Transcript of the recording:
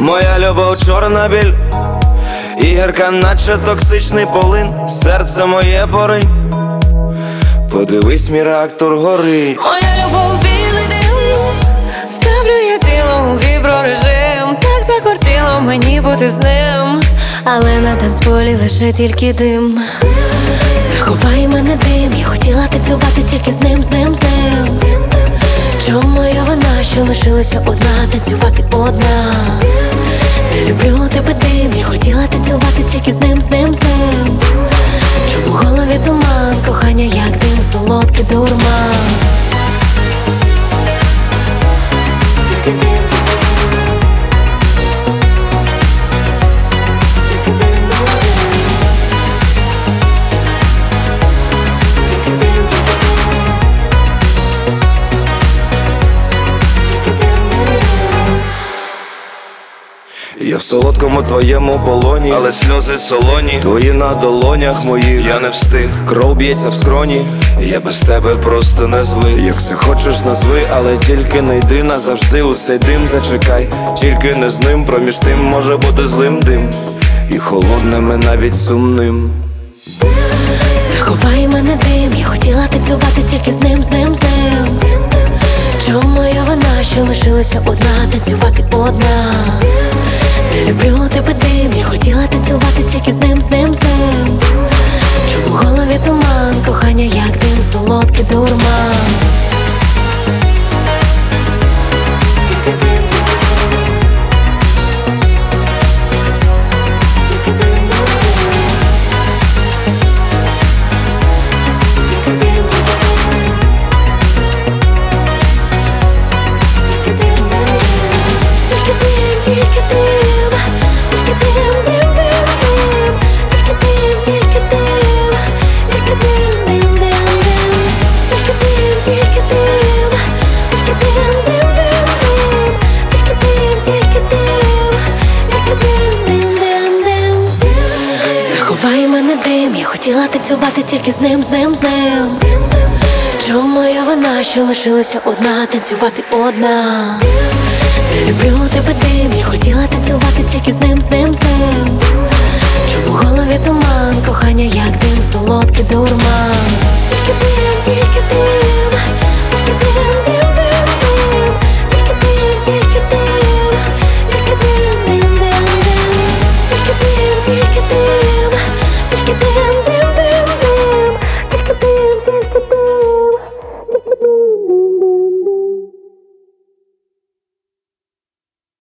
Моя любов чорна біль, і гірка, наче токсичний полин. Серце моє поринь, подивись, мій реактор горить. Моя любов білий дим, ставлю я тіло у віброрежим. Так закортіло мені бути з ним, але на танцполі лише тільки дим. Заховай мене дим, я хотіла танцювати тільки з ним, з ним, з ним. Чому моя вина, що лишилася одна, танцювати одна? Не люблю тебе дим, я хотіла танцювати тільки з ним, з ним, з ним. Чому в голові туман, кохання як дим, солодкий дурман. Тільки дим, Я в солодкому твоєму полоні, але сльози солоні, твої на долонях моїх. Я не встиг, кров б'ється в скроні, я без тебе просто не злий. Як все хочеш назви, але тільки не йди назавжди. У цей дим зачекай, тільки не з ним. Проміж тим може бути злим дим, і холодним, і навіть сумним. заховай мене дим, я хотіла танцювати тільки з ним, з ним, з ним. Чому моя вина, що лишилася одна, танцювати одна? Не люблю тебе дим, я хотіла танцювати тільки з ним, з ним, з ним. Чому в голові туман, кохання як дим, солодкий дурман. Тільки дим, тільки дим, тільки дим, тільки дим, тільки дим, тільки дим. Заховай мене дим, я хотіла танцювати тільки з ним, з ним, з ним. Чому моя вина, що лишилася одна, танцювати одна? Не люблю тебе дим, я хотіла танцювати тільки з ним, з ним, з ним. Чому в голові туман, кохання як дим, солодкий дурман. Тільки дим, тільки дим, тільки дим, дим.